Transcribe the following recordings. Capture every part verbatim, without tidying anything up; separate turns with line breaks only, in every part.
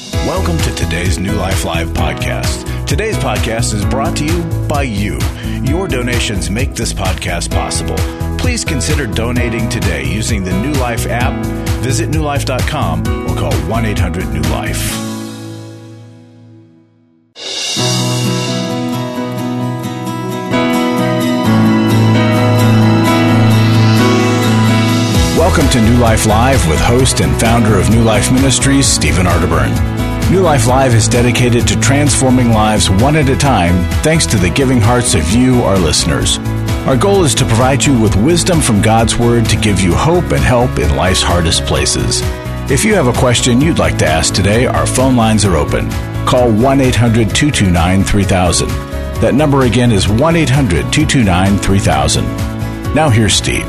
Welcome to today's New Life Live podcast. Today's podcast is brought to you by you. Your donations make this podcast possible. Please consider donating today using the New Life app. Visit new life dot com or call one eight hundred new life. Welcome to New Life Live with host and founder of New Life Ministries, Stephen Arterburn. New Life Live is dedicated to transforming lives one at a time thanks to the giving hearts of you, our listeners. Our goal is to provide you with wisdom from God's Word to give you hope and help in life's hardest places. If you have a question you'd like to ask today, our phone lines are open. Call one eight hundred two two nine three thousand. That number again is one eight hundred two two nine three thousand. Now here's Steve.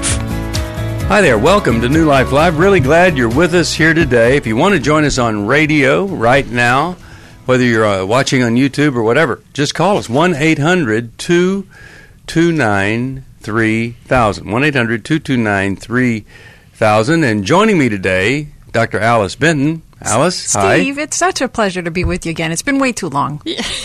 Hi there. Welcome to New Life Live. Really glad you're with us here today. If you want to join us on radio right now, whether you're uh, watching on YouTube or whatever, just call us one eight hundred two two nine three thousand. one eight hundred two two nine three thousand. And joining me today, Doctor Alice Benton. Alice,
Steve,
hi.
Steve, it's such a pleasure to be with you again. It's been way too long.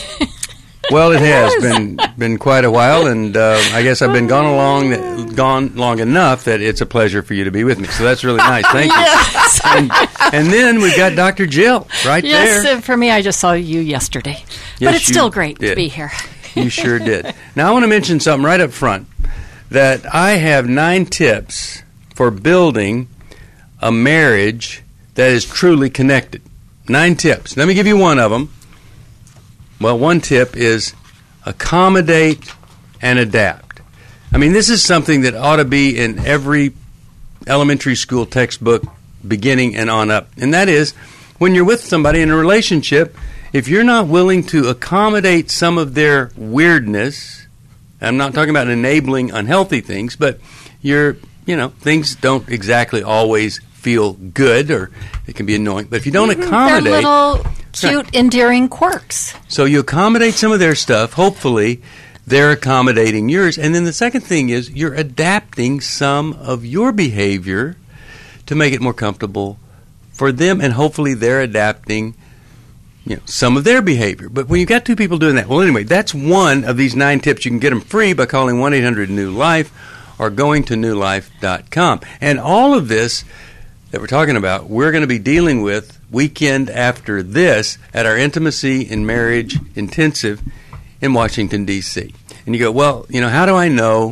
Well, it has been been quite a while, and uh, I guess I've been gone along gone long enough that it's a pleasure for you to be with me. So that's really nice. Thank
yes.
you. And, and then we've got Doctor Jill right
yes,
there.
Yes, for me, I just saw you yesterday.
Yes,
but it's
you
still great
did.
to be here.
You sure did. Now, I want to mention something right up front, that I have nine tips for building a marriage that is truly connected. Nine tips. Let me give you one of them. Well, one tip is accommodate and adapt. I mean, this is something that ought to be in every elementary school textbook beginning and on up. And that is, when you're with somebody in a relationship, if you're not willing to accommodate some of their weirdness, I'm not talking about enabling unhealthy things, but you're, you know, things don't exactly always feel good, or it can be annoying. But if you don't
Mm-hmm.
accommodate...
They're little cute, right. endearing quirks.
So you accommodate some of their stuff. Hopefully, they're accommodating yours. And then the second thing is you're adapting some of your behavior to make it more comfortable for them, and hopefully they're adapting, you know, some of their behavior. But when you've got two people doing that, well, anyway, that's one of these nine tips. You can get them free by calling one eight hundred new life or going to new life dot com. And all of this that we're talking about, we're going to be dealing with weekend after this at our Intimacy in Marriage Intensive in Washington, D C And you go, well, you know, how do I know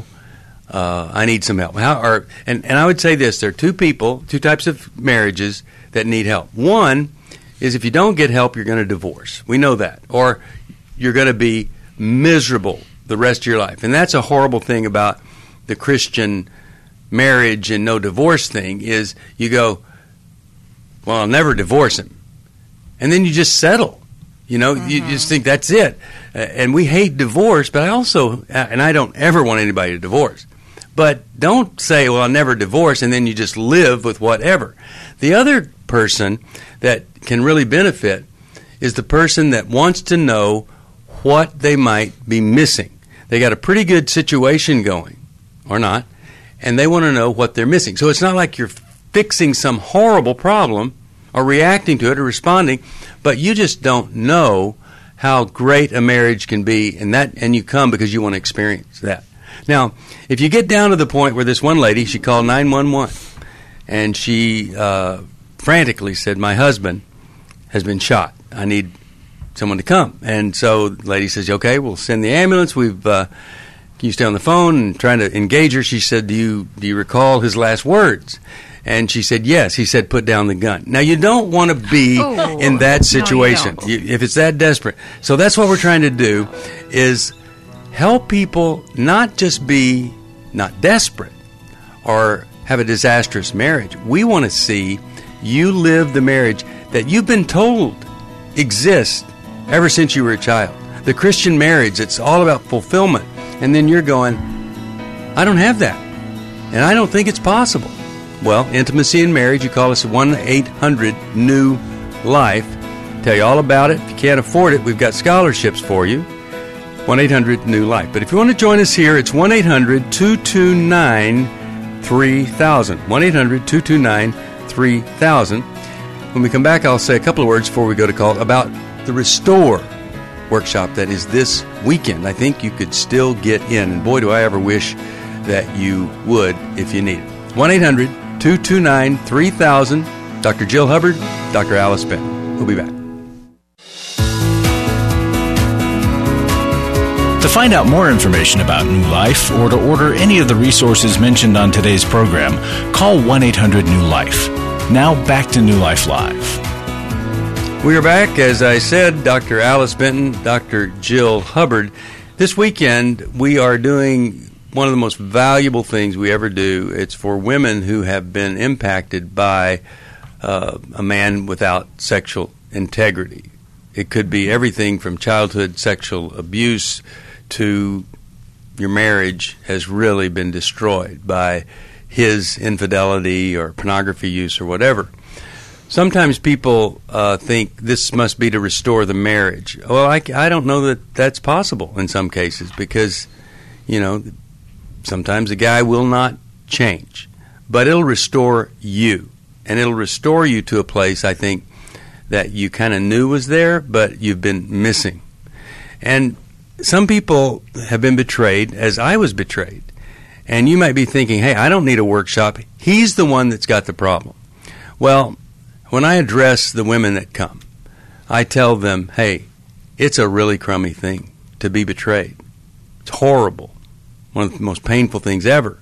uh, I need some help? How, or, and, and I would say this, there are two people, two types of marriages that need help. One is if you don't get help, you're going to divorce. We know that. Or you're going to be miserable the rest of your life. And that's a horrible thing about the Christian marriage and no divorce thing, is you go, well, I'll never divorce him. And then you just settle. You know, mm-hmm. you just think that's it. Uh, and we hate divorce, but I also, uh, and I don't ever want anybody to divorce. But don't say, well, I'll never divorce, and then you just live with whatever. The other person that can really benefit is the person that wants to know what they might be missing. They got a pretty good situation going, or not, and they want to know what they're missing. So it's not like you're fixing some horrible problem or reacting to it or responding, but you just don't know how great a marriage can be, and that, and you come because you want to experience that. Now, if you get down to the point where this one lady, she called nine one one, and she uh, frantically said, my husband has been shot. I need someone to come. And so the lady says, okay, we'll send the ambulance. We've... Uh, Can you stay on the phone? And trying to engage her, she said, do you do you recall his last words? And she said, yes. He said, put down the gun. Now, you don't want to be
oh,
in that situation
no, you
you, if it's that desperate. So that's what we're trying to do, is help people not just be not desperate or have a disastrous marriage. We want to see you live the marriage that you've been told exists ever since you were a child. The Christian marriage, it's all about fulfillment. And then you're going, I don't have that. And I don't think it's possible. Well, Intimacy in Marriage, you call us one eight hundred new life. Tell you all about it. If you can't afford it, we've got scholarships for you. one eight hundred new life. But if you want to join us here, it's one eight hundred two two nine three thousand. one eight hundred two two nine three thousand. When we come back, I'll say a couple of words before we go to call about the Restore workshop that is this weekend. I think you could still get in, and boy, do I ever wish that you would if you need it. one eight hundred two two nine three thousand. Doctor Jill Hubbard, Doctor Alice Benton. We'll be back.
To find out more information about New Life or to order any of the resources mentioned on today's program, call one eight hundred new life. Now back to New Life Live.
We are back. As I said, Doctor Alice Benton, Doctor Jill Hubbard. This weekend, we are doing one of the most valuable things we ever do. It's for women who have been impacted by uh, a man without sexual integrity. It could be everything from childhood sexual abuse to your marriage has really been destroyed by his infidelity or pornography use or whatever. Sometimes people uh, think this must be to restore the marriage. Well, I, I don't know that that's possible in some cases because, you know, sometimes a guy will not change. But it'll restore you. And it'll restore you to a place, I think, that you kind of knew was there, but you've been missing. And some people have been betrayed, as I was betrayed. And you might be thinking, hey, I don't need a workshop. He's the one that's got the problem. Well, when I address the women that come, I tell them, hey, it's a really crummy thing to be betrayed. It's horrible. One of the most painful things ever.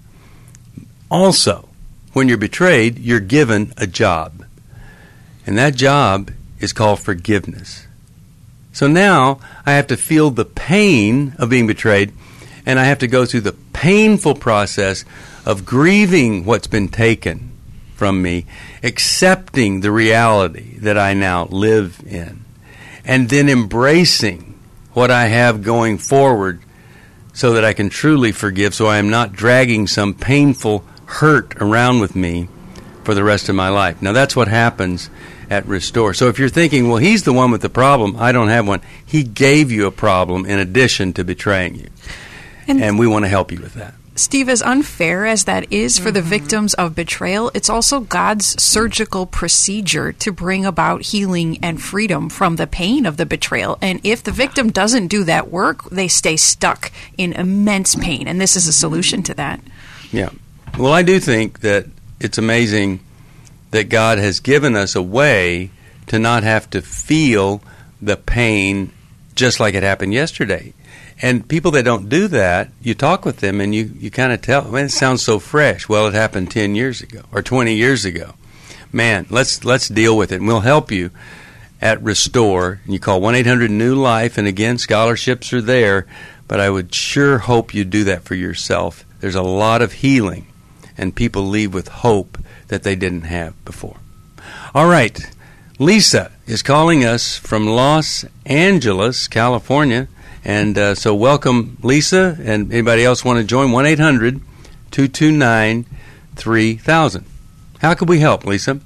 Also, when you're betrayed, you're given a job. And that job is called forgiveness. So now I have to feel the pain of being betrayed, and I have to go through the painful process of grieving what's been taken from me, accepting the reality that I now live in, and then embracing what I have going forward so that I can truly forgive, so I am not dragging some painful hurt around with me for the rest of my life. Now, that's what happens at Restore. So if you're thinking, well, he's the one with the problem, I don't have one. He gave you a problem in addition to betraying you. And, and we want to help you with that.
Steve, as unfair as that is for the victims of betrayal, it's also God's surgical procedure to bring about healing and freedom from the pain of the betrayal. And if the victim doesn't do that work, they stay stuck in immense pain. And this is a solution to that.
Yeah. Well, I do think that it's amazing that God has given us a way to not have to feel the pain just like it happened yesterday. And people that don't do that, you talk with them and you, you kind of tell, man, it sounds so fresh. Well, it happened ten years ago or twenty years ago. Man, let's let's deal with it. And we'll help you at Restore. And you call one eight hundred new life. And again, scholarships are there. But I would sure hope you do that for yourself. There's a lot of healing. And people leave with hope that they didn't have before. All right. Lisa is calling us from Los Angeles, California. And uh, so welcome, Lisa, and anybody else want to join, one eight hundred two two nine three thousand. How could we help, Lisa?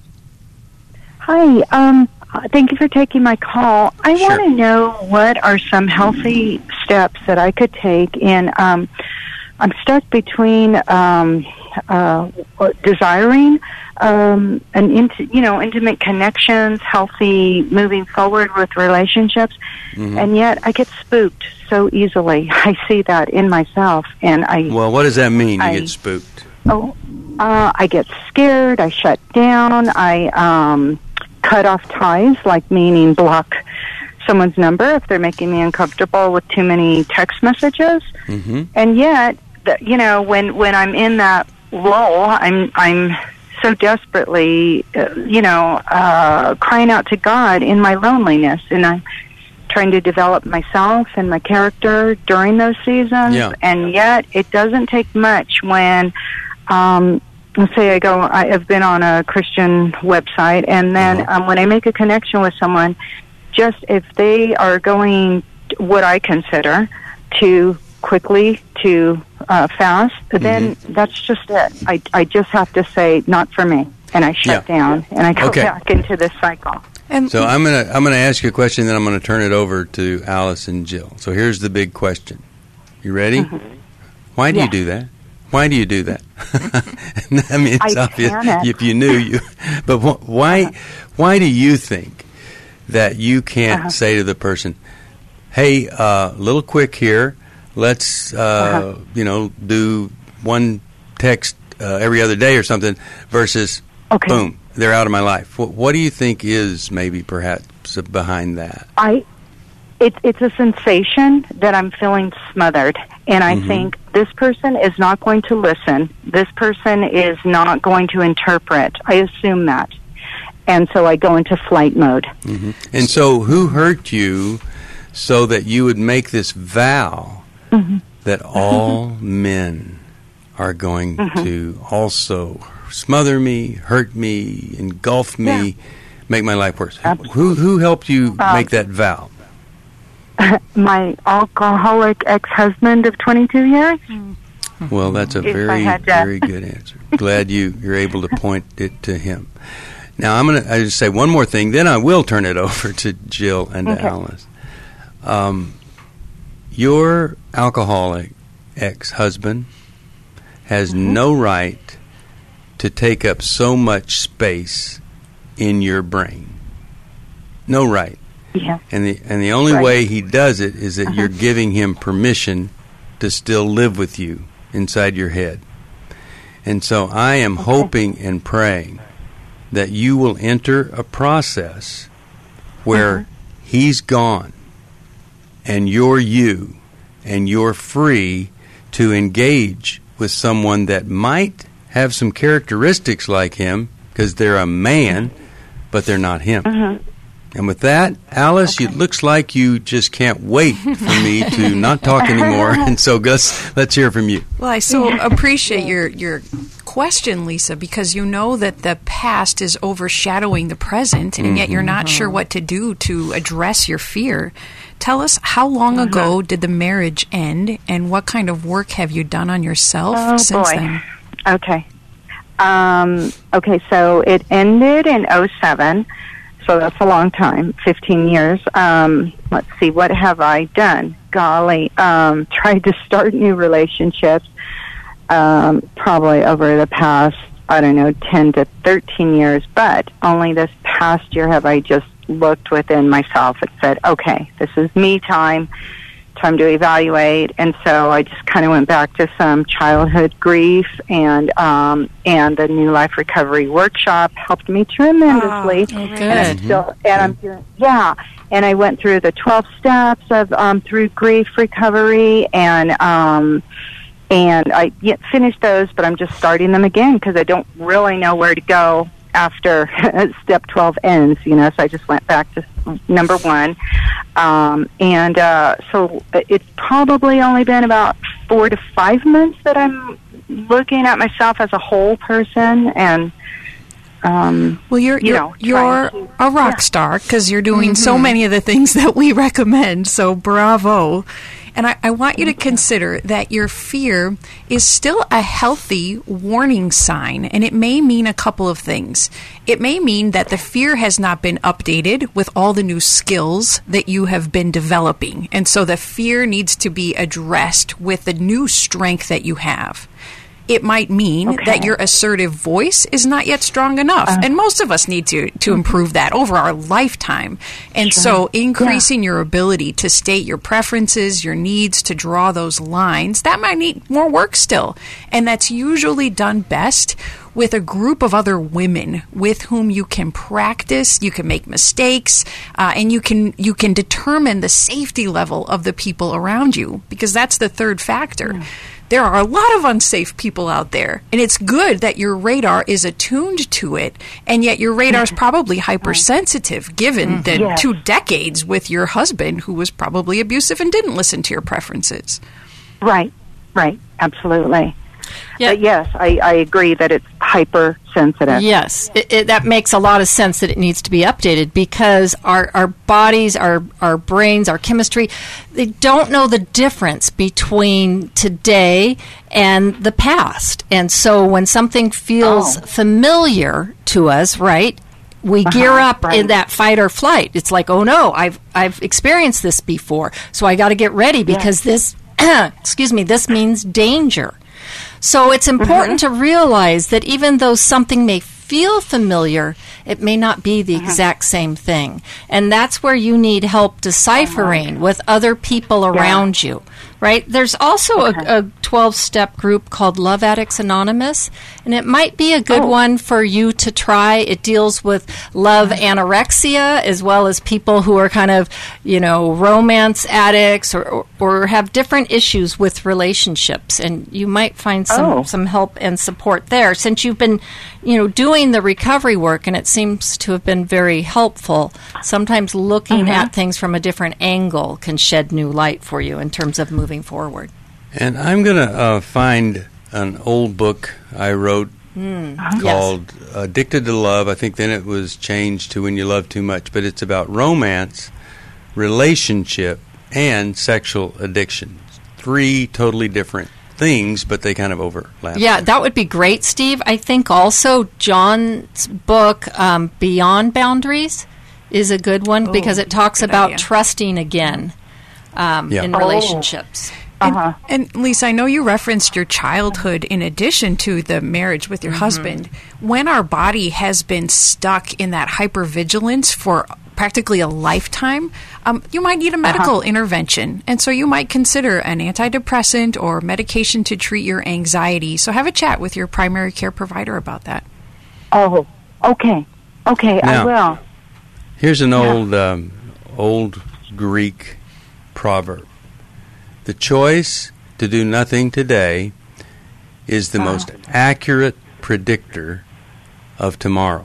Hi. Um, thank you for taking my call. I
Sure.
want to know what are some healthy steps that I could take in, um, I'm stuck between um, uh, desiring um, an int- you know, intimate connections, healthy moving forward with relationships, mm-hmm. and yet I get spooked so easily. I see that in myself, and I.
Well, what does that mean? You
I,
get spooked?
Oh, uh, I get scared. I shut down. I um, cut off ties, like meaning block someone's number if they're making me uncomfortable with too many text messages, mm-hmm. and yet, the, you know, when when I'm in that lull, I'm I'm. so desperately, uh, you know, uh, crying out to God in my loneliness, and I'm trying to develop myself and my character during those seasons,
yeah.
and yet it doesn't take much when, um, let's say I go, I have been on a Christian website, and then uh-huh. um, when I make a connection with someone, just if they are going, what I consider, to quickly to uh, fast, then mm-hmm. that's just it. I, I just have to say, not for me, and I shut yeah. down, and I go
okay.
back into this cycle.
And
so I'm gonna I'm gonna ask you a question, then I'm gonna turn it over to Alice and Jill. So here's the big question. You ready? Mm-hmm. Why do
yeah.
you do that? Why do you do that? I mean, it's
I
obvious
panic.
if you knew you. But wh- why?
Uh-huh.
Why do you think that you can't
Uh-huh.
say to the person, "Hey, a uh, little quick here. Let's, uh,
Uh-huh.
you know, do one text uh, every other day or something," versus,
Okay.
boom, they're out of my life. What, what do you think is maybe perhaps behind that?
I, it, it's a sensation that I'm feeling smothered, and I
Mhm.
think this person is not going to listen. This person is not going to interpret. I assume that, and so I go into flight mode.
hmm And so, who hurt you so that you would make this vow
Mm-hmm.
that all men are going
Mm-hmm.
to also smother me, hurt me, engulf me,
Yeah.
make my life worse?
Absolutely.
Who who helped you
Um,
make that vow?
My alcoholic ex-husband of twenty-two years.
Well, that's a
If I
very
had to-
very good answer. Glad you you're able to point it to him. Now I'm gonna I just say one more thing, then I will turn it over to Jill and to
Okay.
Alice. Um, your alcoholic ex-husband has
Mm-hmm.
no right to take up so much space in your brain. No right.
Yeah.
And the and the only
Right.
way he does it is that
Uh-huh.
you're giving him permission to still live with you inside your head. And so I am hoping and praying that you will enter a process where
Uh-huh.
he's gone and you're you and you're free to engage with someone that might have some characteristics like him because they're a man, but they're not him.
Uh-huh.
And with that, Alice, it looks like you just can't wait for me to not talk anymore. And so, Gus, let's hear from you.
Well, I so appreciate your your question, Lisa, because you know that the past is overshadowing the present, and yet you're not sure what to do to address your fear. Tell us, how long ago did the marriage end, and what kind of work have you done on yourself
Oh,
since
boy.
then?
Okay. Um, okay, so it ended in oh seven, so that's a long time, fifteen years. Um, let's see, what have I done? Golly, um, tried to start new relationships um, probably over the past, I don't know, ten to thirteen years, but only this past year have I just looked within myself and said, okay, this is me time. Time to evaluate, and so I just kind of went back to some childhood grief, and um, and the New Life Recovery Workshop helped me tremendously.
Oh,
And I'm
good.
still, and I'm doing, yeah. And I went through the twelve steps of um, through grief recovery, and um, and I yet finished those, but I'm just starting them again because I don't really know where to go after step twelve ends, you know, so I just went back to number one. Um, and uh, so it's probably only been about four to five months that I'm looking at myself as a whole person, and um,
Well, you're
you
you're,
know,
you're
trying to-
a rock
yeah.
star because you're doing so many of the things that we recommend. So bravo. And I, I want you to consider that your fear is still a healthy warning sign, and it may mean a couple of things. It may mean that the fear has not been updated with all the new skills that you have been developing, and so the fear needs to be addressed with the new strength that you have. It might mean
Okay.
that your assertive voice is not yet strong enough. and most of us need to, to improve that over our lifetime. And so increasing your ability to state your preferences, your needs, to draw those lines, that might need more work still. And that's usually done best with a group of other women with whom you can practice, you can make mistakes, uh, and you can you can determine the safety level of the people around you, because that's the third factor. There are a lot of unsafe people out there, and it's good that your radar is attuned to it, and yet your radar is probably hypersensitive given the
Yes.
two decades with your husband who was probably abusive and didn't listen to your preferences.
right, right, absolutely.
Yeah.
But yes, I, I agree that it's hypersensitive.
Yes, it, it, that makes a lot of sense that it needs to be updated, because our, our bodies, our, our brains, our chemistry, they don't know the difference between today and the past. And so when something feels
Oh.
familiar to us, right, we gear up
right.
in that fight or flight. It's like, oh no, I've I've experienced this before, so I got to get ready because this, excuse me, this means danger. So it's important mm-hmm. to realize that even though something may feel familiar, it may not be the mm-hmm. exact same thing. And that's where you need help deciphering oh, with other people around yeah. you. Right? There's also okay. a, a twelve-step group called Love Addicts Anonymous, and it might be a good oh. one for you to try. It deals with love anorexia as well as people who are kind of, you know, romance addicts or, or, or have different issues with relationships, and you might find some,
oh.
some help and support there. Since you've been, you know, doing the recovery work, and it seems to have been very helpful, sometimes looking mm-hmm. at things from a different angle can shed new light for you in terms of moving forward.
And I'm going to uh, find an old book I wrote mm. called yes. Addicted to Love. I think then it was changed to When You Love Too Much, but it's about romance, relationship, and sexual addiction. Three totally different things, but they kind of overlap.
Yeah, that would be great, Steve. I think also John's book, um, Beyond Boundaries, is a good one oh, because it talks about idea. trusting again. Um, yeah. in relationships.
Uh-huh. And, and Lisa, I know you referenced your childhood in addition to the marriage with your mm-hmm. husband. When our body has been stuck in that hypervigilance for practically a lifetime, um, you might need a medical uh-huh. intervention. And so you might consider an antidepressant or medication to treat your anxiety. So have a chat with your primary care provider about that.
Oh, okay. Okay, now, I will.
Here's an yeah. old, um, old Greek proverb. The choice to do nothing today is the wow. most accurate predictor of tomorrow.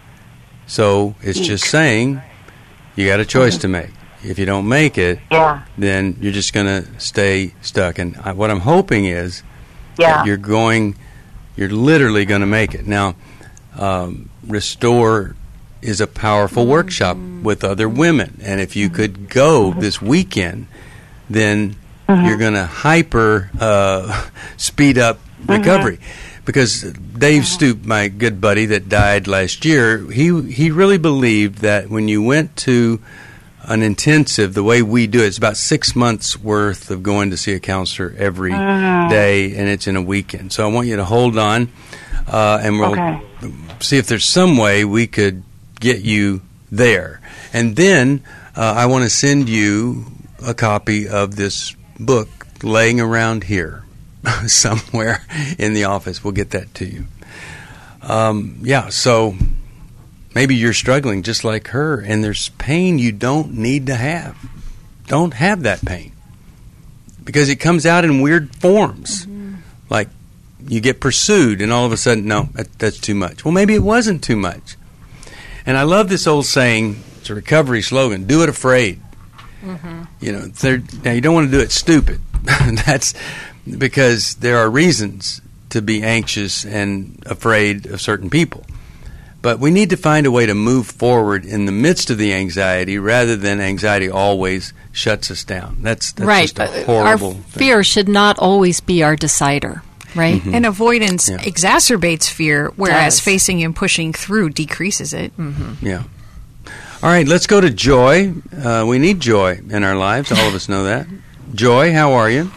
So it's Eek. just saying you got a choice mm-hmm. to make. If you don't make it, yeah. then you're just going to stay stuck. And I, what I'm hoping is yeah. that you're going, you're literally going to make it. Now, um, Restore is a powerful mm-hmm. workshop with other women. And if you could go this weekend, then mm-hmm. you're going to hyper uh, speed up recovery. Mm-hmm. Because Dave Stoop, my good buddy that died last year, he he really believed that when you went to an intensive, the way we do it, it's about six months worth of going to see a counselor every mm-hmm. day, and it's in a weekend. So I want you to hold on, uh, and we'll okay. see if there's some way we could get you there. And then uh, I want to send you a copy of this book laying around here somewhere in the office. We'll get that to you. Um, yeah, so maybe you're struggling just like her, and there's pain you don't need to have. Don't have that pain because it comes out in weird forms. Mm-hmm. Like you get pursued, and all of a sudden, no, that, that's too much. Well, maybe it wasn't too much. And I love this old saying, it's a recovery slogan, do it afraid. Mm-hmm. You know, now you don't want to do it stupid. That's because there are reasons to be anxious and afraid of certain people. But we need to find a way to move forward in the midst of the anxiety rather than anxiety always shuts us down. That's, that's
right.
just a horrible
Our
thing.
Fear should not always be our decider. Right?
Mm-hmm. And avoidance
yeah.
exacerbates fear, whereas
Does.
facing and pushing through decreases it.
Mm-hmm.
Yeah. All right, let's go to Joy. Uh, we need joy in our lives. All of us know that. Joy, how are you?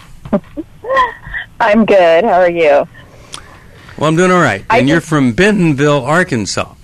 I'm good. How are you?
Well, I'm doing all right.
I
and
just,
you're from Bentonville, Arkansas.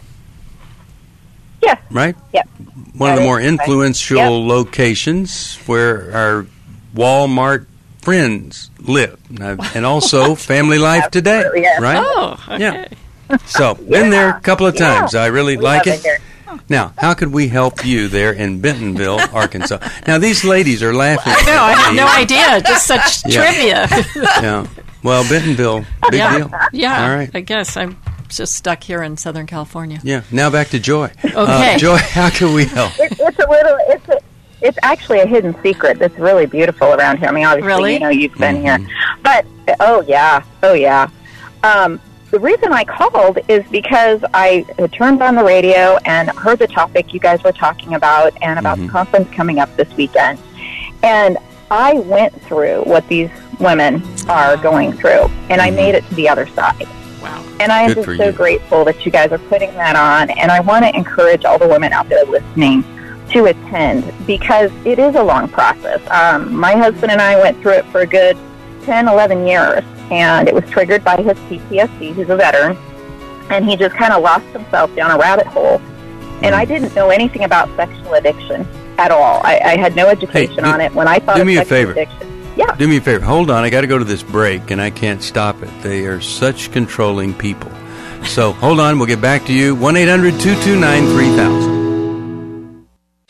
Yeah.
Right?
Yeah.
One
that
of the more
right.
influential
yep.
locations where our Walmart friends live. And also Family Life Today.
Yes.
Right?
Oh, okay.
Yeah. So, been
yeah.
there a couple of times.
Yeah.
I really
we
like
it.
it. Now, how could we help you there in Bentonville, Arkansas? Now, these ladies are laughing.
I know, I had no idea. Just such
yeah.
trivia.
Yeah. Well, Bentonville, big
yeah.
deal.
Yeah.
All right.
I guess I'm just stuck here in Southern California.
Yeah. Now back to Joy.
Okay.
Uh, Joy, how can we help?
It, it's a little. It's a, It's actually a hidden secret that's really beautiful around here. I mean, obviously,
really?
you know, you've been
mm-hmm.
here. But, oh, yeah. Oh, yeah. Um, the reason I called is because I had turned on the radio and heard the topic you guys were talking about and about
mm-hmm.
the conference coming up this weekend. And I went through what these women are going through, and mm-hmm. I made it to the other side.
Wow.
And I am
Good
just so
you.
grateful that you guys are putting that on. And I want to encourage all the women out there listening to attend because it is a long process. Um, my husband and I went through it for a good ten, eleven years. and it was triggered by his P T S D. He's a veteran, and he just kind of lost himself down a rabbit hole. And I didn't know anything about sexual addiction at all. I, I had no education
hey, do,
on it. When I thought
do
of
me a
sexual
favor.
addiction, yeah.
Do me a favor. Hold on. I got to go to this break, and I can't stop it. They are such controlling people. So hold on. We'll get back to you. one eight hundred two two nine three thousand.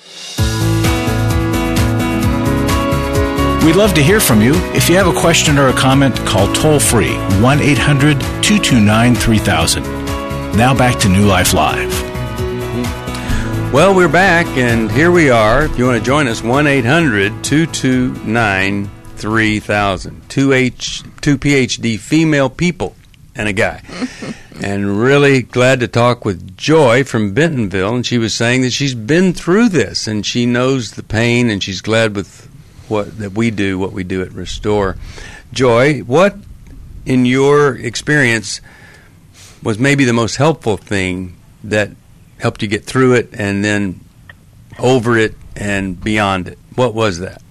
We'd love to hear from you. If you have a question or a comment, call toll-free one eight hundred two two nine three thousand. Now back to New Life Live.
Well, we're back, and here we are. If you want to join us, one eight hundred two two nine three thousand. Two, H, two P H D female people and a guy. And really glad to talk with Joy from Bentonville, and she was saying that she's been through this, and she knows the pain, and she's glad with what that we do, what we do at Restore. Joy, what, in your experience, was maybe the most helpful thing that helped you get through it and then over it and beyond it? What was that?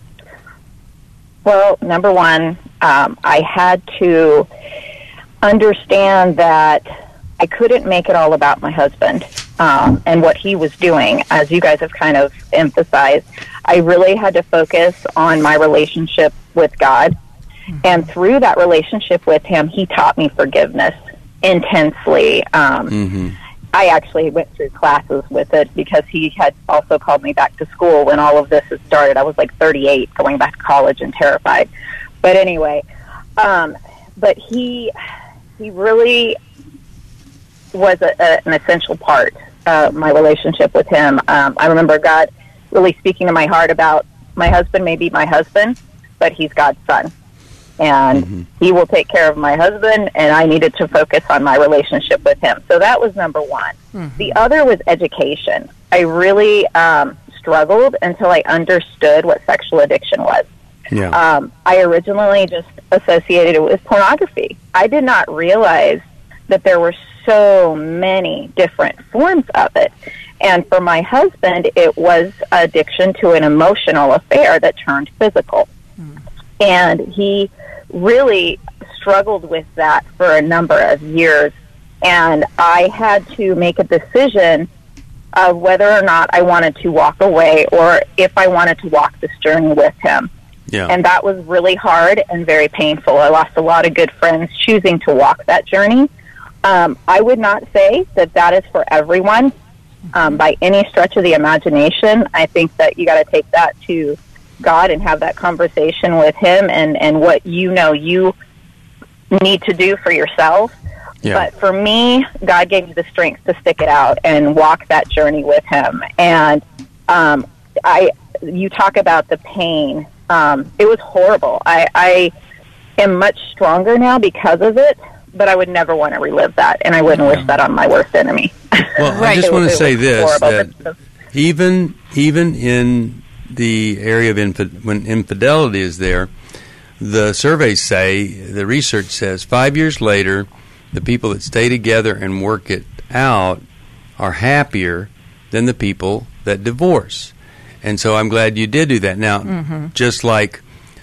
Well, number one, um, I had to understand that I couldn't make it all about my husband um, and what he was doing. As you guys have kind of emphasized, I really had to focus on my relationship with God. Mm-hmm. And through that relationship with him, he taught me forgiveness intensely. Um, mm-hmm. I actually went through classes with it because he had also called me back to school when all of this had started. I was like thirty-eight, going back to college and terrified. But anyway, um, but he he really was a, a, an essential part of my relationship with him. Um, I remember God really speaking to my heart about my husband may be my husband, but he's God's son. And mm-hmm. he will take care of my husband, and I needed to focus on my relationship with him. So that was number one. Mm-hmm. The other was education. I really um, struggled until I understood what sexual addiction was. Yeah. Um, I originally just associated it with pornography. I did not realize that there were so many different forms of it. And for my husband, it was addiction to an emotional affair that turned physical. Mm. And he really struggled with that for a number of years. And I had to make a decision of whether or not I wanted to walk away or if I wanted to walk this journey with him. Yeah. And that was really hard and very painful. I lost a lot of good friends choosing to walk that journey. Um, I would not say that that is for everyone um, by any stretch of the imagination. I think that you got to take that to God and have that conversation with him and, and what you know you need to do for yourself. Yeah. But for me, God gave me the strength to stick it out and walk that journey with him. And um, I, you talk about the pain. Um, it was horrible. I, I am much stronger now because of it, but I would never want to relive that, and I wouldn't yeah. wish that on my worst enemy.
Well, right. I just want to say this,
horrible.
that even even in the area of infi- when infidelity is there, the surveys say, the research says, five years later, the people that stay together and work it out are happier than the people that divorce. And so I'm glad you did do that. Now, mm-hmm. just like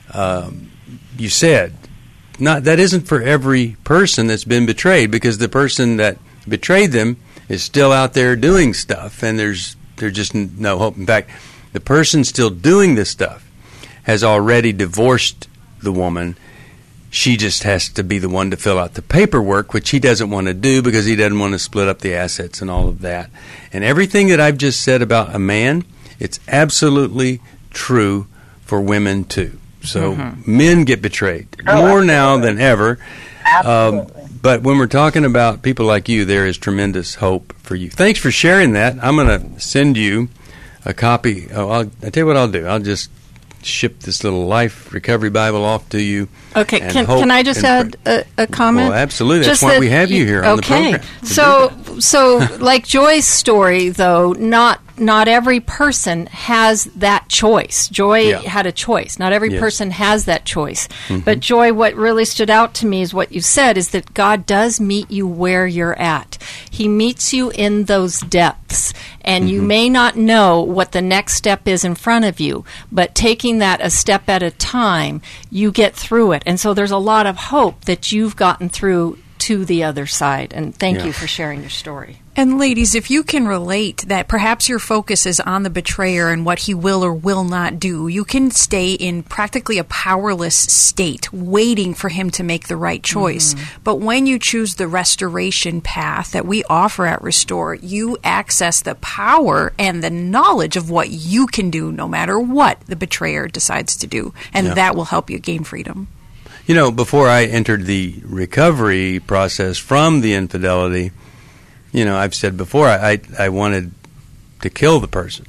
um, you said, not that isn't for every person that's been betrayed, because the person that betrayed them is still out there doing stuff, and there's there's just no hope. In fact, the person still doing this stuff has already divorced the woman. She just has to be the one to fill out the paperwork, which he doesn't want to do because he doesn't want to split up the assets and all of that. And everything that I've just said about a man, it's absolutely true for women too. So mm-hmm. men get betrayed oh, more absolutely. now than ever.
Absolutely.
Um, but when we're talking about people like you, there is tremendous hope for you. Thanks for sharing that. I'm going to send you a copy. Oh, I'll, I'll tell you what I'll do. I'll just ship this little Life Recovery Bible off to you.
Okay, can can I just add a, a comment?
Well, absolutely. That's
just
why
that
we have you here on
okay.
the program.
So, so like Joy's story, though, not not every person has that choice. Joy
Yeah.
had a choice. Not every
Yes.
person has that choice.
Mm-hmm.
But Joy, what really stood out to me is what you said, is that God does meet you where you're at. He meets you in those depths. And you may not know what the next step is in front of you, but taking that a step at a time, you get through it. And so there's a lot of hope that you've gotten through to the other side. And thank
Yeah.
you for sharing your story.
And ladies, if you can relate that perhaps your focus is on the betrayer and what he will or will not do, you can stay in practically a powerless state, waiting for him to make the right choice. Mm-hmm. But when you choose the restoration path that we offer at Restore, you access the power and the knowledge of what you can do no matter what the betrayer decides to do. And
Yeah.
that will help you gain freedom.
You know, before I entered the recovery process from the infidelity, you know, I've said before, I, I, I wanted to kill the person.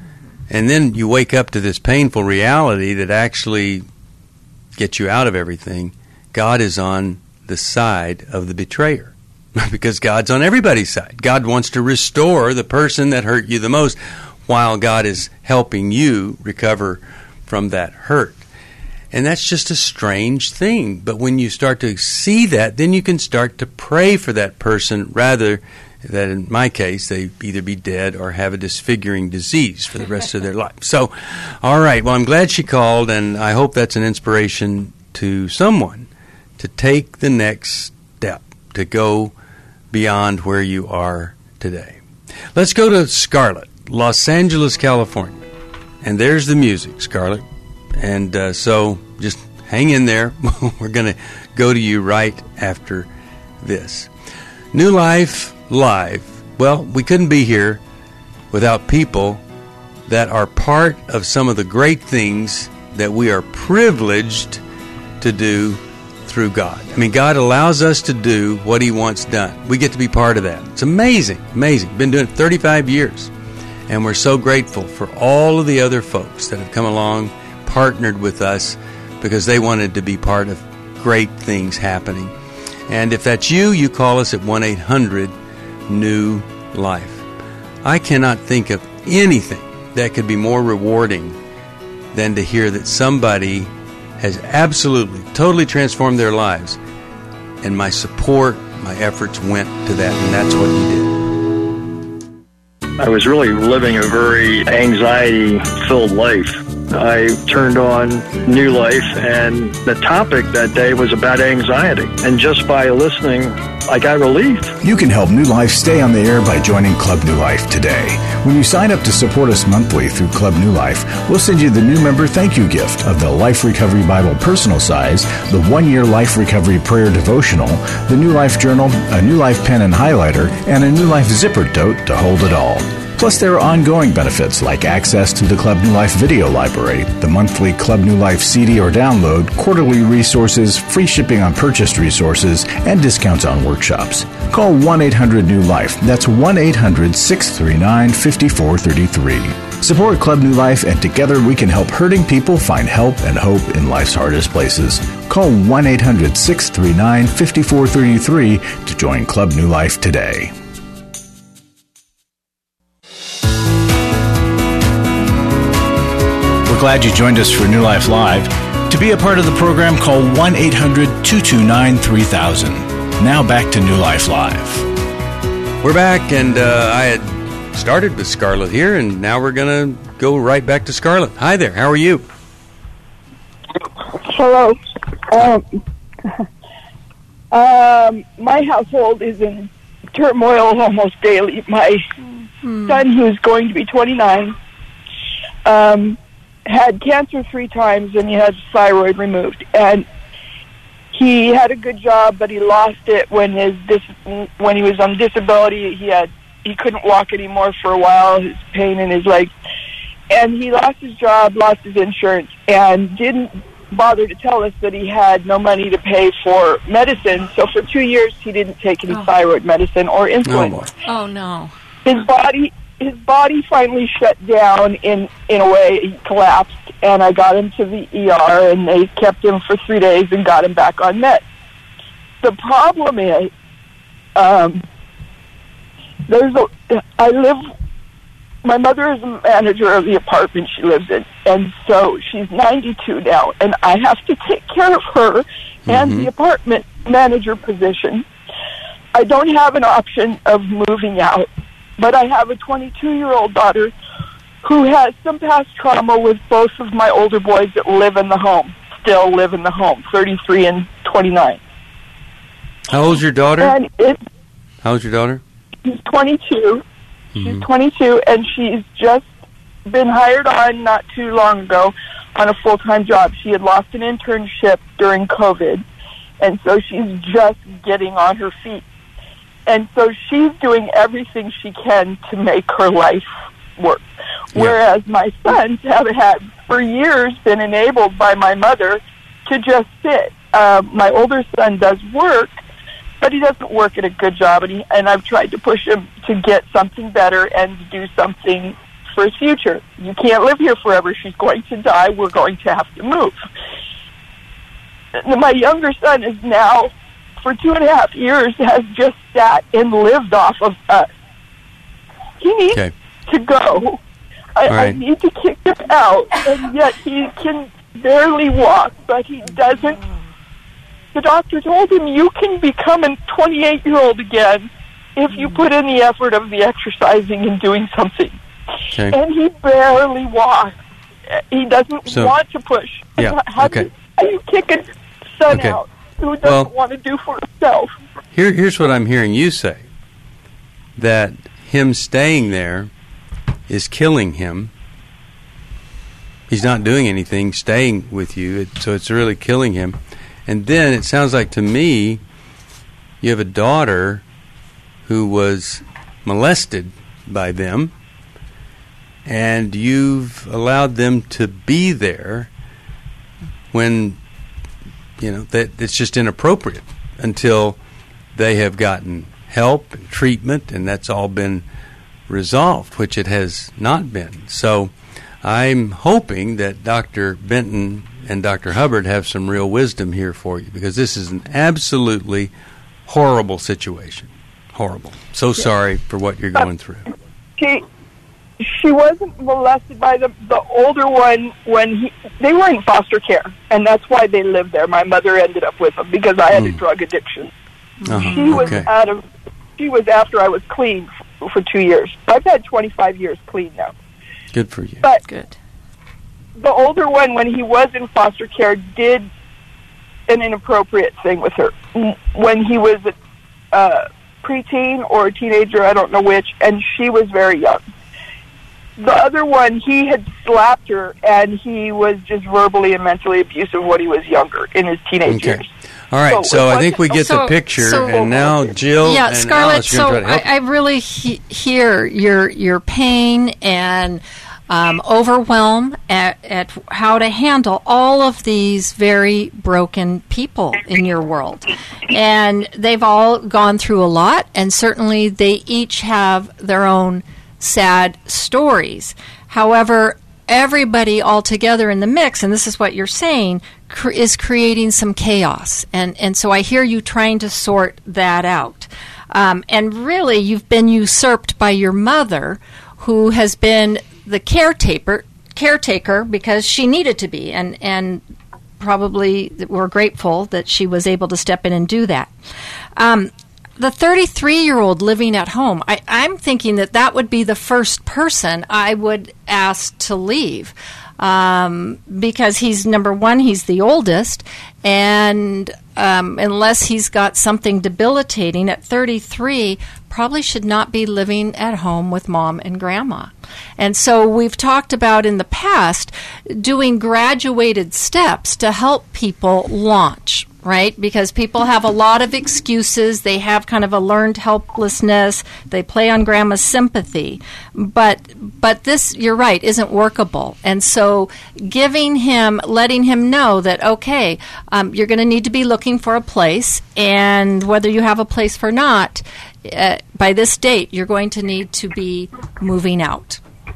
And then you wake up to this painful reality that actually gets you out of everything. God is on the side of the betrayer because God's on everybody's side. God wants to restore the person that hurt you the most while God is helping you recover from that hurt. And that's just a strange thing. But when you start to see that, then you can start to pray for that person rather that, in my case, they either be dead or have a disfiguring disease for the rest of their life. So, all right. Well, I'm glad she called, and I hope that's an inspiration to someone to take the next step, to go beyond where you are today. Let's go to Scarlett, Los Angeles, California. And there's the music, Scarlett. And uh, so just hang in there. We're going to go to you right after this. New Life Live. Well, we couldn't be here without people that are part of some of the great things that we are privileged to do through God. I mean, God allows us to do what He wants done. We get to be part of that. It's amazing, amazing. Been doing it thirty-five years. And we're so grateful for all of the other folks that have come along, partnered with us, because they wanted to be part of great things happening. And if that's you, you call us at one eight hundred new life. I cannot think of anything that could be more rewarding than to hear that somebody has absolutely, totally transformed their lives. And my support, my efforts went to that, and that's what you did.
I was really living a very anxiety-filled life. I turned on New Life, and the topic that day was about anxiety. And just by listening, I got relief.
You can help New Life stay on the air by joining Club New Life today. When you sign up to support us monthly through Club New Life, we'll send you the new member thank you gift of the Life Recovery Bible personal size, the one-year Life Recovery Prayer Devotional, the New Life Journal, a New Life pen and highlighter, and a New Life zipper tote to hold it all. Plus, there are ongoing benefits like access to the Club New Life video library, the monthly Club New Life C D or download, quarterly resources, free shipping on purchased resources, and discounts on workshops. Call one eight hundred new life. That's one eight hundred six three nine five four three three. Support Club New Life, and together we can help hurting people find help and hope in life's hardest places. Call one eight hundred six three nine five four three three to join Club New Life today. Glad you joined us for New Life Live. To be a part of the program, call one eight hundred two two nine three thousand. Now back to New Life Live.
We're back, and uh, I had started with Scarlett here, and now we're going to go right back to Scarlett. Hi there. How are you?
Hello. Um, um, my household is in turmoil almost daily. My hmm. son, who's going to be twenty-nine, um, had cancer three times, and he had thyroid removed. And he had a good job, but he lost it when his dis- when he was on disability. He had he couldn't walk anymore for a while. His pain in his legs, and he lost his job, lost his insurance, and didn't bother to tell us that he had no money to pay for medicine. So for two years, he didn't take any oh. thyroid medicine or insulin.
Oh, oh no!
His body. His body finally shut down in, in a way. He collapsed, and I got him to the E R, and they kept him for three days and got him back on meds. The problem is, um, there's a, I live my mother is a manager of the apartment she lives in, and so she's ninety-two now, and I have to take care of her and
Mm-hmm.
the apartment manager position. I don't have an option of moving out, but I have a twenty-two-year-old daughter who has some past trauma with both of my older boys that live in the home, still live in the home, thirty-three and twenty-nine.
How old's your daughter?
And it's,
How old's your daughter?
she's twenty-two.
Mm-hmm.
She's twenty-two, and she's just been hired on not too long ago on a full-time job. She had lost an internship during COVID, and so she's just getting on her feet. And so she's doing everything she can to make her life work.
Yeah.
Whereas my sons have had, for years, been enabled by my mother to just sit. Uh, my older son does work, but he doesn't work at a good job, and, he, and I've tried to push him to get something better and to do something for his future. You can't live here forever. She's going to die. We're going to have to move. My younger son is now, for two and a half years, has just sat and lived off of us. He needs
Okay.
to go. I,
All right.
I need to kick him out, and yet he can barely walk, but he doesn't. The doctor told him, you can become a twenty-eight-year-old again if you put in the effort of the exercising and doing something.
Okay.
And he barely walks. He doesn't
So-
want to push.
Yeah,
How
okay.
do you, how do you kick a son
Okay.
out who doesn't
Well-
want to do for himself?
Here, here's what I'm hearing you say. That him staying there is killing him. He's not doing anything, staying with you, it, so it's really killing him. And then it sounds like to me you have a daughter who was molested by them, and you've allowed them to be there when, you know, that it's just inappropriate until they have gotten help and treatment, and that's all been resolved, which it has not been. So I'm hoping that Doctor Benton and Doctor Hubbard have some real wisdom here for you, because this is an absolutely horrible situation. Horrible. So sorry for what you're going through.
She she wasn't molested by the the older one when he they were in foster care, and that's why they lived there. My mother ended up with them because I had a
Mm.
drug addiction.
Uh-huh.
She was
Okay.
out of she was after I was clean for, for two years. I've had twenty-five years clean now.
Good for you.
But
Good.
the older one, when he was in foster care, did an inappropriate thing with her. When he was a uh, preteen or a teenager, I don't know which, and she was very young. The other one, he had slapped her, and he was just verbally and mentally abusive when he was younger, in his teenage
Okay.
years.
All right,
So
so
it
I think we get
So-
the picture,
so-
and now Jill
Yeah,
and
Scarlett.
Alice are going
So
to try to
I,
help.
I really he- hear your your pain and um, overwhelm at, at how to handle all of these very broken people in your world, and they've all gone through a lot, and certainly they each have their own sad stories. However, everybody all together in the mix, and this is what you're saying, cr- is creating some chaos. And, and so I hear you trying to sort that out. Um, and really, you've been usurped by your mother, who has been the caretaker, caretaker because she needed to be. And, and probably we're grateful that she was able to step in and do that. Um, the thirty-three-year-old living at home, I, I'm thinking that that would be the first person I would ask to leave, um, because he's, number one, he's the oldest, and um, unless he's got something debilitating at thirty-three, probably should not be living at home with mom and grandma. And so we've talked about in the past doing graduated steps to help people launch, right? Because people have a lot of excuses. They have kind of a learned helplessness. They play on grandma's sympathy. But but this, you're right, isn't workable. And so giving him, letting him know that, okay, um, you're going to need to be looking for a place, and whether you have a place or not, uh, by this date, you're going to need to be moving out.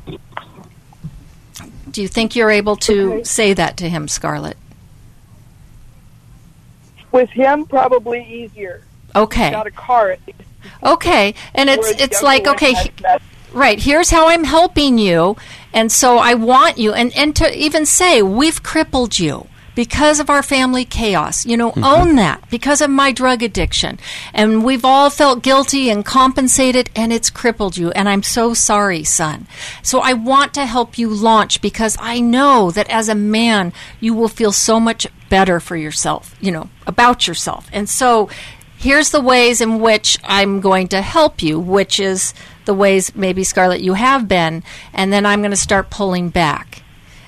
Do you think you're able to
Okay.
say that to him, Scarlett?
With him, probably easier.
Okay.
Got a car at least.
Okay, and it's
Whereas
it's
the
like
other one
okay,
has
he-
messed
Right. Here's how I'm helping you. And so I want you, and, and to even say, we've crippled you because of our family chaos. You know, mm-hmm. own that because of my drug addiction. And we've all felt guilty and compensated, and it's crippled you. And I'm so sorry, son. So I want to help you launch because I know that as a man, you will feel so much better for yourself, you know, about yourself. And so here's the ways in which I'm going to help you, which is the ways maybe, Scarlett, you have been, and then I'm going to start pulling back.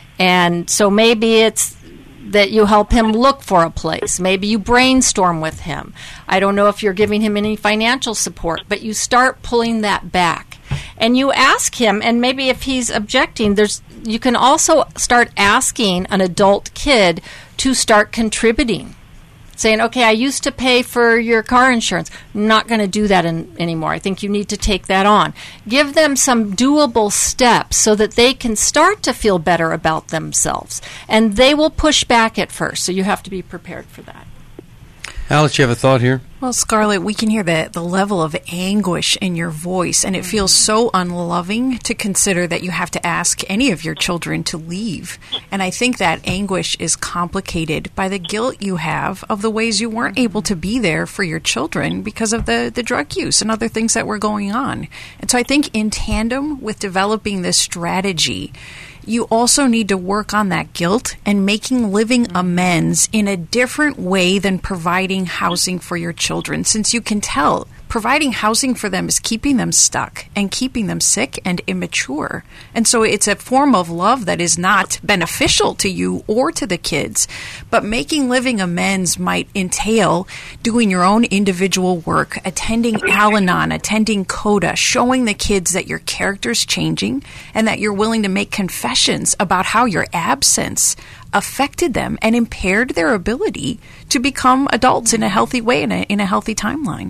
And so maybe it's that you help him look for a place. Maybe you brainstorm with him. I don't know if you're giving him any financial support, but you start pulling that back. And you ask him, and maybe if he's objecting, there's you can also start asking an adult kid to start contributing. Saying, okay, I used to pay for your car insurance. I'm not going to do that in, anymore. I think you need to take that on. Give them some doable steps so that they can start to feel better about themselves. And they will push back at first, so you have to be prepared for that.
Alice, you have a thought here?
Well, Scarlett, we can hear the, the level of anguish in your voice, and it feels so unloving to consider that you have to ask any of your children to leave. And I think that anguish is complicated by the guilt you have of the ways you weren't able to be there for your children because of the, the drug use and other things that were going on. And so I think in tandem with developing this strategy, you also need to work on that guilt and making living amends in a different way than providing housing for your children, since you can tell providing housing for them is keeping them stuck and keeping them sick and immature. And so it's a form of love that is not beneficial to you or to the kids. But making living amends might entail doing your own individual work, attending Al-Anon, attending CODA, showing the kids that your character's changing and that you're willing to make confessions about how your absence affected them and impaired their ability to become adults in a healthy way, in a, in a healthy timeline.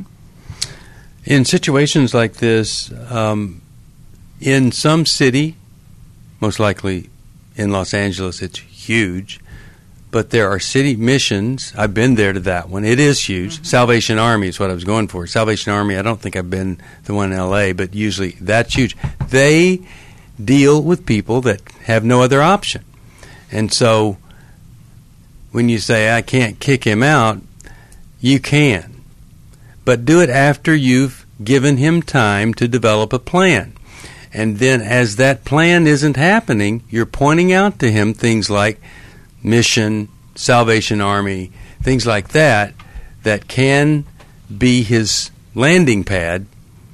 In situations like this, um, in some city, most likely in Los Angeles, it's huge, but there are city missions. I've been there to that one. It is huge. Mm-hmm. Salvation Army is what I was going for. Salvation Army, I don't think I've been the one in L A, but usually that's huge. They deal with people that have no other option. And so when you say, I can't kick him out, you can. But do it after you've given him time to develop a plan. And then as that plan isn't happening, you're pointing out to him things like Mission, Salvation Army, things like that, that can be his landing pad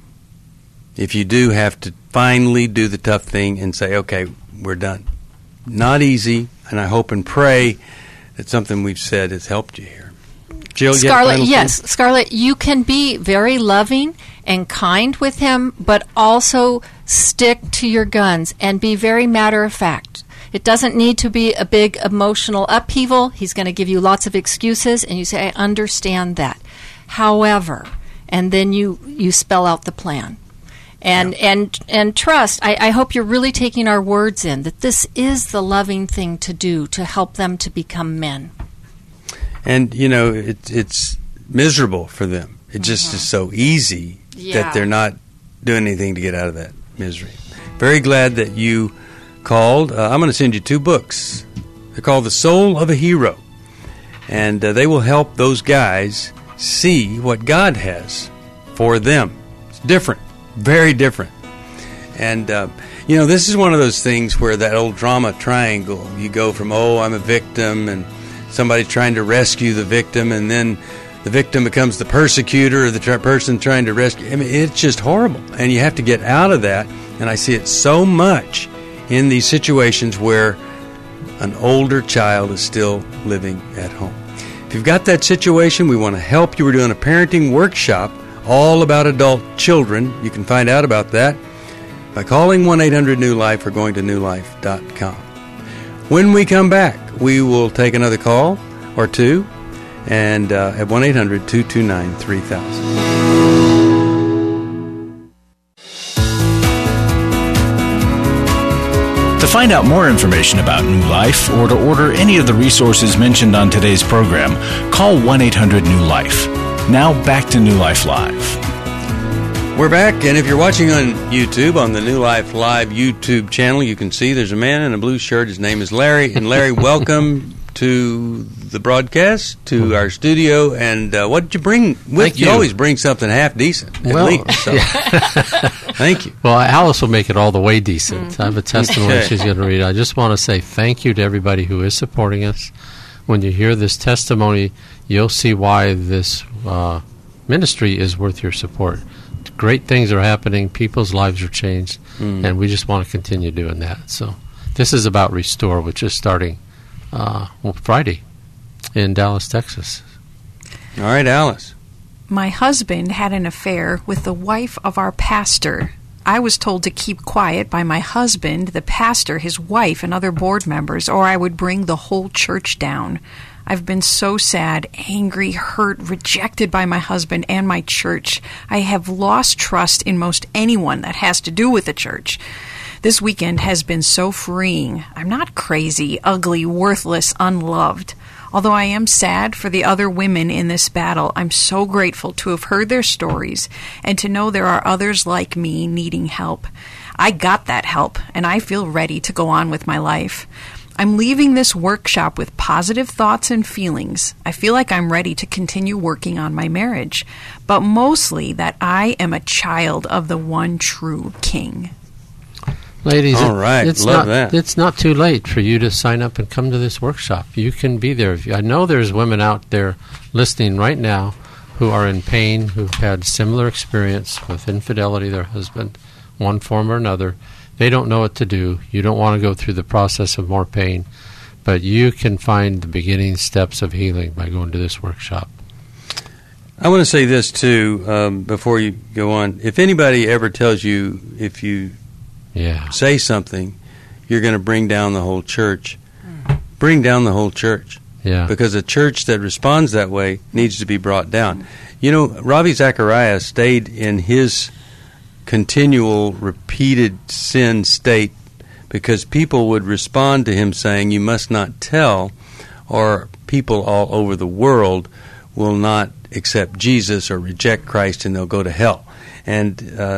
if you do have to finally do the tough thing and say, okay, we're done. Not easy, and I hope and pray that something we've said has helped you here. Jill,
Scarlett, yes. Thing? Scarlett, you can be very loving and kind with him, but also stick to your guns and be very matter of fact. It doesn't need to be a big emotional upheaval. He's going to give you lots of excuses, and you say, I understand that. However, and then you, you spell out the plan. And yeah. and and trust, I, I hope you're really taking our words in, that this is the loving thing to do to help them to become men.
And, you know, it, it's miserable for them. It just mm-hmm. is so easy yeah. that they're not doing anything to get out of that misery. Very glad that you called. Uh, I'm going to send you two books. They're called The Soul of a Hero. And uh, they will help those guys see what God has for them. It's different, very different. And, uh, you know, this is one of those things where that old drama triangle, you go from, oh, I'm a victim, and somebody trying to rescue the victim, and then the victim becomes the persecutor or the tra- person trying to rescue. I mean, it's just horrible, and you have to get out of that. And I see it so much in these situations where an older child is still living at home. If you've got that situation, we want to help you. We're doing a parenting workshop all about adult children. You can find out about that by calling one eight hundred new life or going to new life dot com. When we come back, we will take another call or two and uh, at one eight hundred two two nine three thousand.
To find out more information about New Life or to order any of the resources mentioned on today's program, call one eight hundred new life. Now back to New Life Live.
We're back, and if you're watching on YouTube, on the New Life Live YouTube channel, you can see there's a man in a blue shirt. His name is Larry. And Larry, welcome to the broadcast, to our studio. And uh, what did you bring with
Thank
you?
you.
Always bring something half decent, at
Well,
least. So. Thank you.
Well, Alice will make it all the way decent.
Mm-hmm.
I have a testimony
Okay.
she's going to read. I just want to say thank you to everybody who is supporting us. When you hear this testimony, you'll see why this uh, ministry is worth your support. Great things are happening. People's lives are changed,
Mm.
and we just want to continue doing that. So this is about Restore, which is starting uh, well, Friday in Dallas, Texas.
All right, Alice.
My husband had an affair with the wife of our pastor. I was told to keep quiet by my husband, the pastor, his wife, and other board members, or I would bring the whole church down. I've been so sad, angry, hurt, rejected by my husband and my church. I have lost trust in most anyone that has to do with the church. This weekend has been so freeing. I'm not crazy, ugly, worthless, unloved. Although I am sad for the other women in this battle, I'm so grateful to have heard their stories and to know there are others like me needing help. I got that help, and I feel ready to go on with my life. I'm leaving this workshop with positive thoughts and feelings. I feel like I'm ready to continue working on my marriage, but mostly that I am a child of the one true King.
Ladies,
All right,
it's
love
not,
that.
It's not too late for you to sign up and come to this workshop. You can be there. If you, I know there's women out there listening right now who are in pain, who've had similar experience with infidelity, their husband, one form or another. They don't know what to do. You don't want to go through the process of more pain, but you can find the beginning steps of healing by going to this workshop.
I want to say this, too, um, before you go on. If anybody ever tells you if you
Yeah.
say something, you're going to bring down the whole church, bring down the whole church.
Yeah.
Because a church that responds that way needs to be brought down. You know, Ravi Zacharias stayed in his continual, repeated sin state because people would respond to him saying, you must not tell, or people all over the world will not accept Jesus or reject Christ and they'll go to hell. And uh,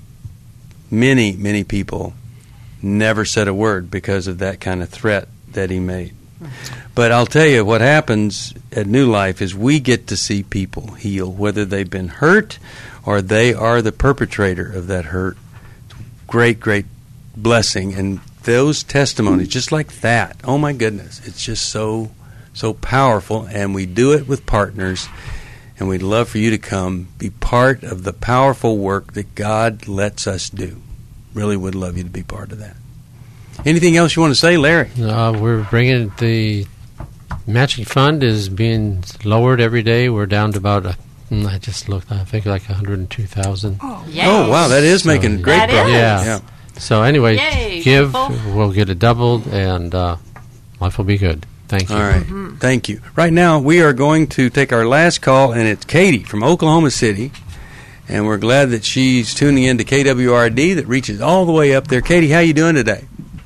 many, many people never said a word because of that kind of threat that he made. But I'll tell you, what happens at New Life is we get to see people heal, whether they've been hurt or they are the perpetrator of that hurt. Great, great blessing. And those testimonies, just like that, oh my goodness, it's just so, so powerful. And we do it with partners. And we'd love for you to come be part of the powerful work that God lets us do. Really would love you to be part of that. Anything else you want to say, Larry?
Uh, we're bringing the matching fund is being lowered every day. We're down to about, a, I just looked, I think like one hundred two thousand.
Oh,
Yes.
Oh, wow, that is making
So,
great
That
progress.
is.
Yeah.
So anyway,
Yay,
give,
people.
we'll get it doubled, and uh, life will be good. Thank you.
All right. Thank you. Right now, we are going to take our last call, and it's Katie from Oklahoma City. And we're glad that she's tuning in to K W R D that reaches all the way up there. Katie, how you doing today?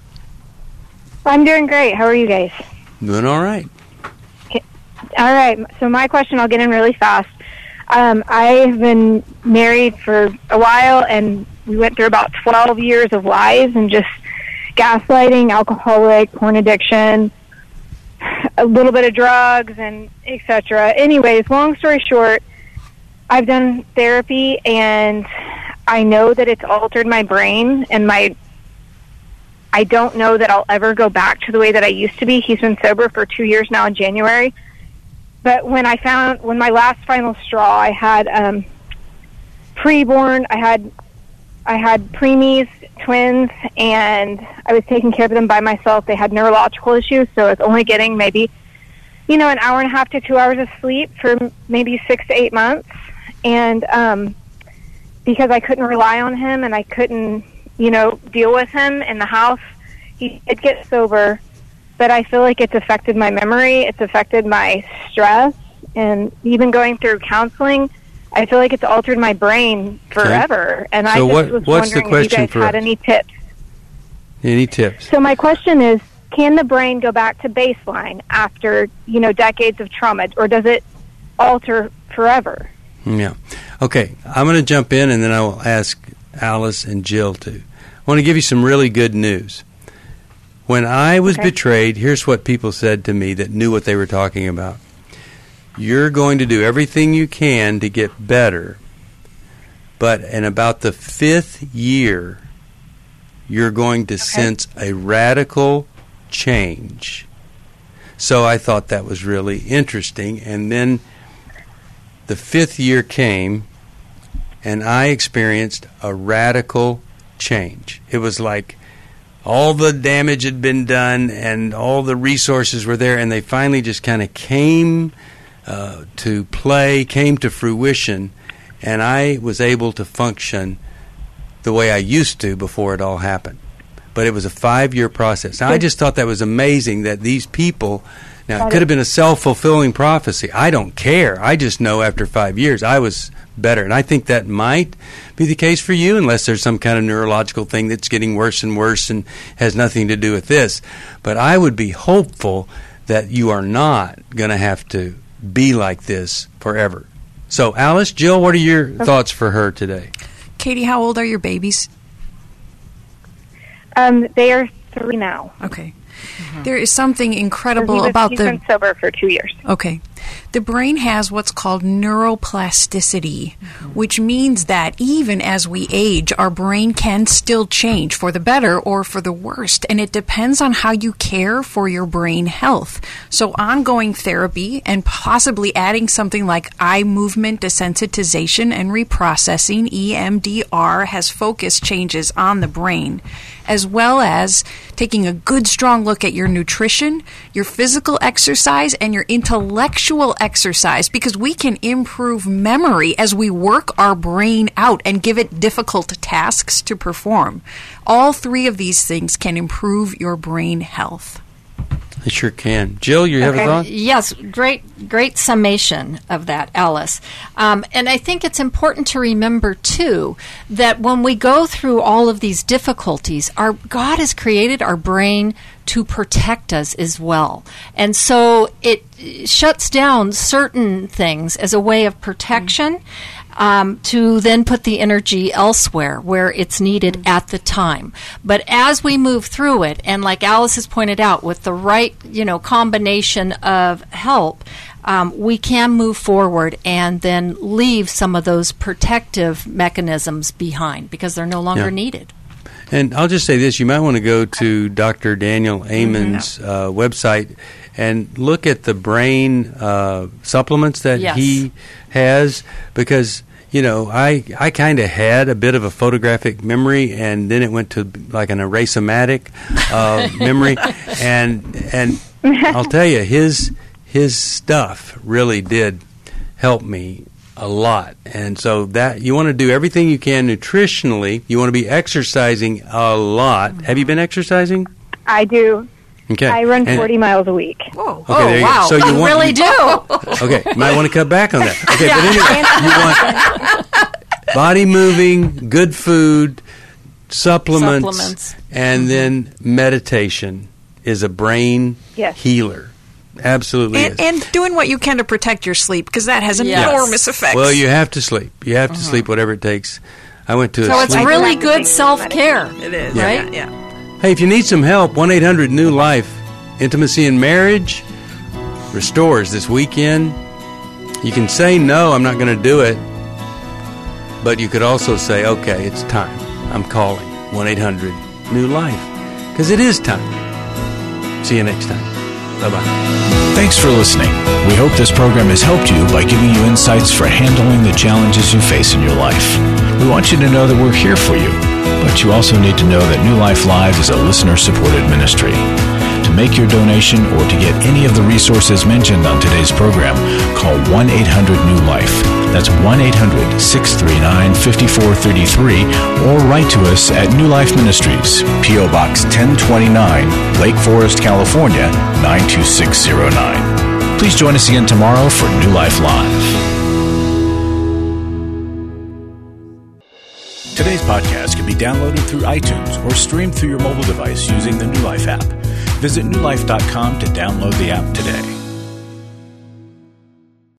I'm doing great. How are you guys?
Doing all right.
All right. So my question, I'll get in really fast. Um, I've been married for a while, and we went through about twelve years of lies and just gaslighting, alcoholic, porn addiction, a little bit of drugs, and et cetera. Anyways, long story short, I've done therapy, and I know that it's altered my brain and my I don't know that I'll ever go back to the way that I used to be. He's been sober for two years now in January. But when I found, when my last final straw, I had um, preborn, I had, I had preemies, twins, and I was taking care of them by myself. They had neurological issues, so I was only getting maybe, you know, an hour and a half to two hours of sleep for maybe six to eight months. And um, because I couldn't rely on him and I couldn't, you know, deal with him in the house. He did get sober, but I feel like it's affected my memory. It's affected my stress, and even going through counseling, I feel like it's altered my brain forever. And
So
I just
what-
was
what's the
wondering if you
question
guys
for
had
us?
any tips.
Any tips?
So my question is, can the brain go back to baseline after, you know, decades of trauma, or does it alter forever?
Yeah. Okay, I'm going to jump in, and then I will ask Alice and Jill to. I want to give you some really good news. When I was
Okay.
betrayed, here's what people said to me that knew what they were talking about. You're going to do everything you can to get better, but in about the fifth year, you're going to
Okay.
sense a radical change. So I thought that was really interesting. And then the fifth year came, and I experienced a radical change. It was like all the damage had been done and all the resources were there, and they finally just kind of came uh, to play, came to fruition, and I was able to function the way I used to before it all happened. But it was a five-year process. Now, I just thought that was amazing that these people, now it could have been a self-fulfilling prophecy. I don't care. I just know after five years I was better. And I think that might be the case for you, unless there's some kind of neurological thing that's getting worse and worse and has nothing to do with this. But I would be hopeful that you are not going to have to be like this forever. So, Alice, Jill, what are your thoughts for her today?
Katie, how old are your babies?
Um, they are three now.
Okay. There is something incredible
He was-
about
he's
the
been sober for two years.
Okay. The brain has what's called neuroplasticity, which means that even as we age, our brain can still change for the better or for the worst, and it depends on how you care for your brain health. So ongoing therapy and possibly adding something like eye movement desensitization and reprocessing, E M D R, has focused changes on the brain, as well as taking a good strong look at your nutrition, your physical exercise, and your intellectual exercise, because we can improve memory as we work our brain out and give it difficult tasks to perform. All three of these things can improve your brain health.
I sure can. Jill, you have a
Okay.
thought?
Yes, great, great summation of that, Alice. Um, and I think it's important to remember too that when we go through all of these difficulties, our God has created our brain to protect us as well, and so it shuts down certain things as a way of protection. Um, to then put the energy elsewhere where it's needed at the time. But as we move through it, and like Alice has pointed out, with the right, you know, combination of help, um, we can move forward and then leave some of those protective mechanisms behind because they're no longer
Yeah.
needed.
And I'll just say this, you might want to go to Doctor Daniel Amen's uh, website and look at the brain uh, supplements that
Yes.
he has, because, you know, I, I kind of had a bit of a photographic memory, and then it went to like an erasomatic uh, memory. And and I'll tell you, his his stuff really did help me a lot. And so that you want to do everything you can nutritionally. You want to be exercising a lot. Have you been exercising?
I do.
Okay.
I run
And-
forty miles a week.
Whoa.
Okay, there
oh,
you
wow.
go. So you
You
want,
really do.
Okay, you might want to cut back on that. Okay, but anyway, you want body moving, good food, supplements,
Supplements.
and then meditation is a brain
Yes.
healer. Absolutely
And,
is.
and doing what you can to protect your sleep, because that has
Yes.
enormous effects.
Well, you have to sleep. You have to sleep whatever it takes. I went to a
So it's
sleep.
really
Sleep.
good self-care.
It is.
Yeah.
Right? Yeah.
Hey, if you need some help, one eight hundred new life. Intimacy in Marriage restores this weekend. You can say, no, I'm not going to do it. But you could also say, okay, it's time. I'm calling one eight hundred new life. Because it is time. See you next time. Bye-bye.
Thanks for listening. We hope this program has helped you by giving you insights for handling the challenges you face in your life. We want you to know that we're here for you, but you also need to know that New Life Live is a listener-supported ministry. To make your donation or to get any of the resources mentioned on today's program, call one eight hundred new life. That's one eight hundred, six three nine, five four three three, or write to us at New Life Ministries, P O Box ten twenty-nine, Lake Forest, California, nine two six zero nine. Please join us again tomorrow for New Life Live. Today's podcast can be downloaded through iTunes or streamed through your mobile device using the New Life app. Visit new life dot com to download the app today.